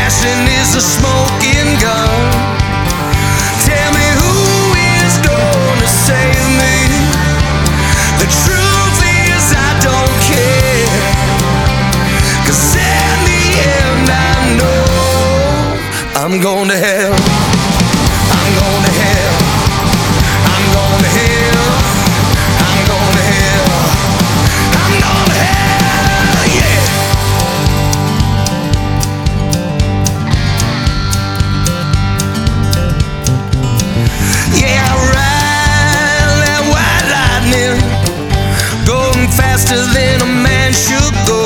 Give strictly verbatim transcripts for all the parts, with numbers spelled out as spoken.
passion is a smoking gun. Tell me who is gonna save me. The truth is I don't care, 'cause in the end I know I'm going to hell. I'm going to hell. I'm going to hell. I'm going to hell. I'm going to hell, yeah. Yeah, I ride that white lightning, going faster than a man should go.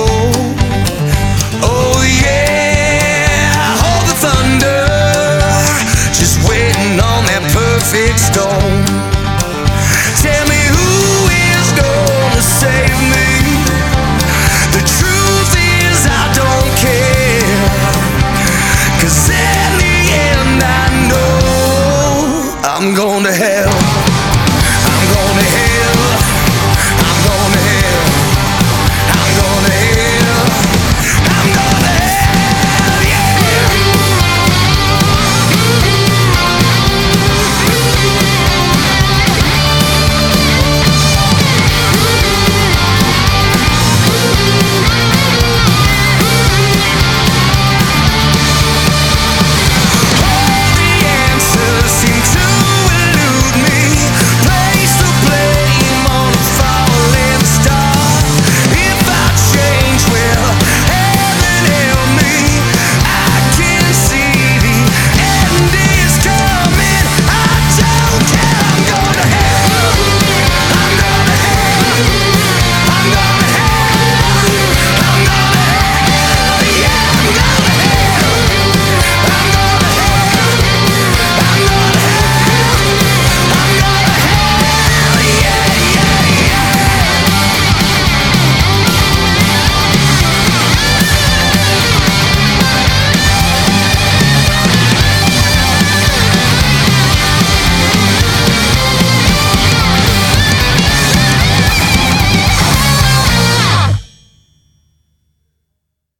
Oh yeah, I hold the thunder, just waiting on that perfect storm. Tell me who is gonna save me. The truth is I don't care, 'cause in the end I know I'm going